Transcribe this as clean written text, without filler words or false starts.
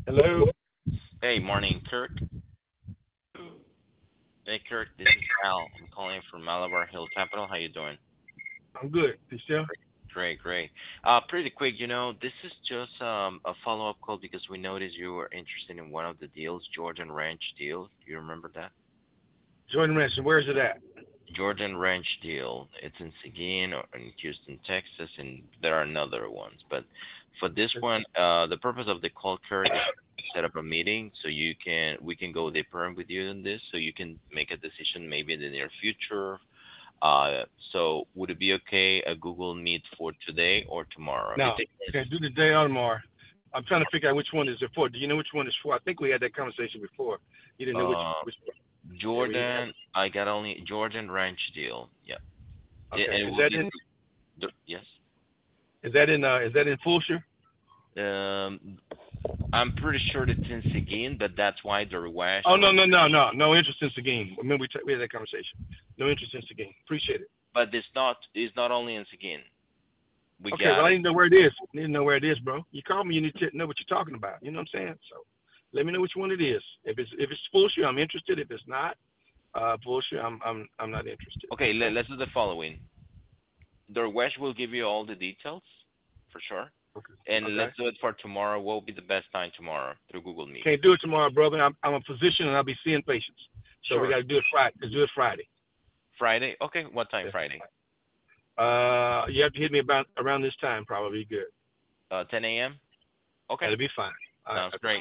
Hello. Hey, morning, Kirk. Hey, Kirk, this is Al. I'm calling from Malabar Hill Capital. How you doing? I'm good. Yourself? Great, great. Pretty quick, this is just a follow-up call because we noticed you were interested in one of the deals, Jordan Ranch deal. Do you remember that? Jordan Ransom, where's it at? Jordan Ranch deal. It's in Seguin or in Houston, Texas, and there are another ones. But for this one, the purpose of the call, Kirk, is to set up a meeting so we can go deeper with you on this, so you can make a decision maybe in the near future. So would it be okay a Google Meet for today or tomorrow? It No. takes Okay, do the day or tomorrow. I'm trying to figure out which one is it for. Do you know which one is for? I think we had that conversation before. You didn't know uh which one. Yeah, we have. Jordan. I got only Jordan Ranch deal. Yeah, Okay. and it will be yes. Is that in Fulshire? I'm pretty sure it's in Seguin, but that's why the Rewash Oh or no interest in Seguin. Remember we had that conversation. No interest in Seguin. Appreciate it. but it's not only in Seguin. We Okay, well got I it. need to know where it is. I need to know where it is, bro. You call me, you need to know what you're talking about. You know what I'm saying? So let me know which one it is. If it's Fulshire, I'm interested. If it's not, Fulshire, I'm not interested. Okay, Okay. let's do the following. The Rewash will give you all the details for sure. Okay. And Okay. let's do it for tomorrow. What will be the best time tomorrow through Google Meet? Can't do it tomorrow, brother. I'm a physician and I'll be seeing patients. So we Sure. got to do it Friday. Let's do it Friday. Friday? Okay, what time Yeah. Friday? You have to hit me about around this time, probably good. 10 a.m.? Okay, That'll be fine. All right. sounds Okay. great.